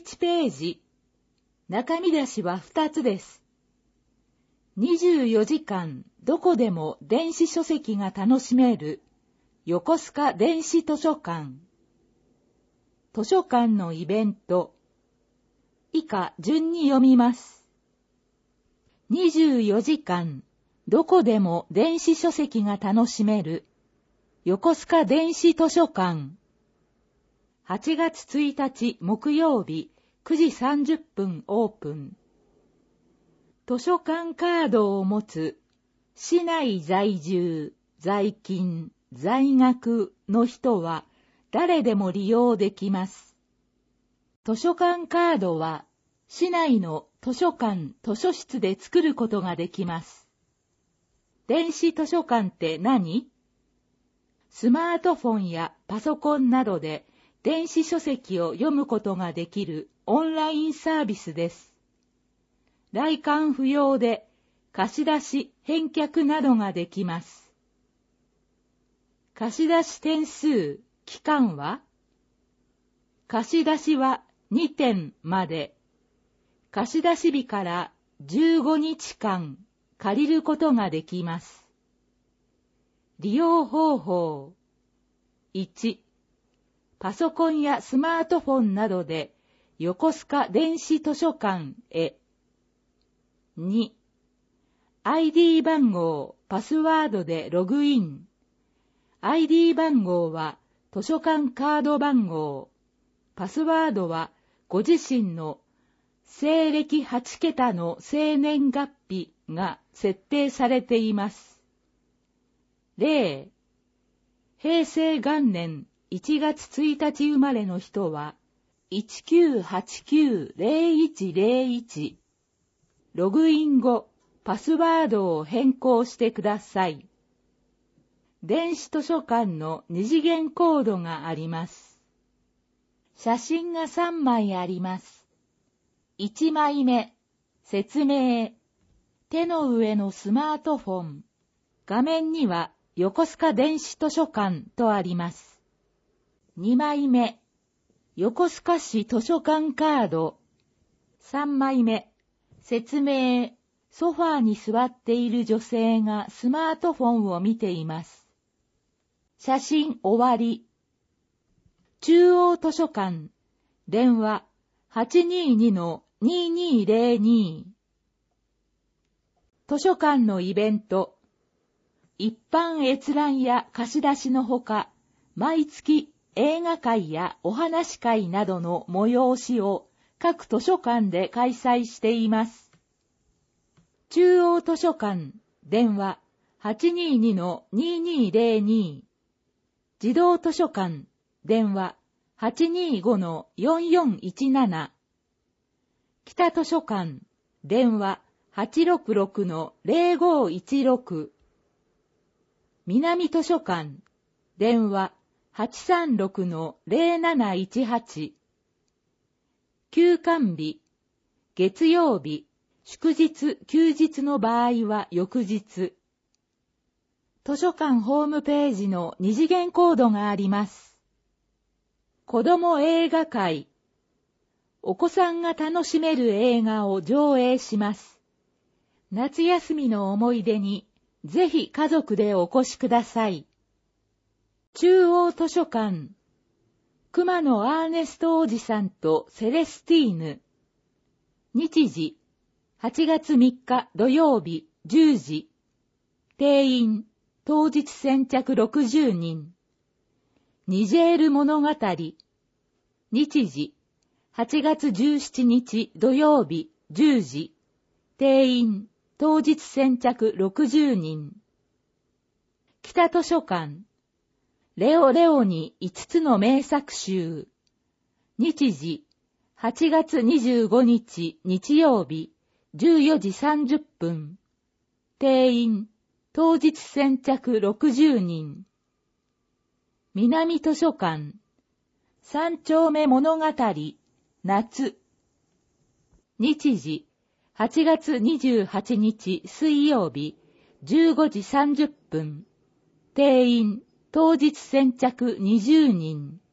1ページ。中見出しは2つです。24時間どこでも電子書籍が楽しめる横須賀電子図書館。図書館のイベント。以下順に読みます。24時間どこでも電子書籍が楽しめる横須賀電子図書館。8月1日木曜日9時30分オープン。図書館カードを持つ市内在住、在勤、在学の人は誰でも利用できます。図書館カードは市内の図書館・図書室で作ることができます。電子図書館って何？スマートフォンやパソコンなどで電子書籍を読むことができるオンラインサービスです。来館不要で貸し出し、返却などができます。貸し出し点数、期間は？貸し出しは2点まで。貸し出し日から15日間借りることができます。利用方法。1、パソコンやスマートフォンなどで横須賀電子図書館へ。2、ID 番号、パスワードでログイン。ID 番号は図書館カード番号。パスワードはご自身の西暦8桁の生年月日が設定されています。例、平成元年1月1日生まれの人は1989-0101。ログイン後、パスワードを変更してください。電子図書館の二次元コードがあります。写真が3枚あります。1枚目、説明。手の上のスマートフォン。画面には横須賀電子図書館とあります。2枚目、横須賀市図書館カード。3枚目、説明。ソファーに座っている女性がスマートフォンを見ています。写真終わり。中央図書館。電話 822-2202。図書館のイベント。一般閲覧や貸し出しのほか、毎月映画会やお話会などの催しを各図書館で開催しています。中央図書館、電話 822-2202。児童図書館、電話 825-4417。北図書館、電話 866-0516。南図書館、電話 836-0718。休館日、月曜日、祝日、休日の場合は翌日。図書館ホームページの二次元コードがあります。子ども映画会。お子さんが楽しめる映画を上映します。夏休みの思い出に、ぜひ家族でお越しください。中央図書館。熊野アーネストおじさんとセレスティーヌ。日時。8月3日土曜日10時。定員、当日先着60人。ニジェール物語。日時、8月17日土曜日10時。定員、当日先着60人。北図書館。レオレオに5つの名作集。日時、8月25日日曜日。14時30分。定員、当日先着60人。南図書館。三丁目物語、夏。日時、8月28日水曜日、15時30分。定員、当日先着20人。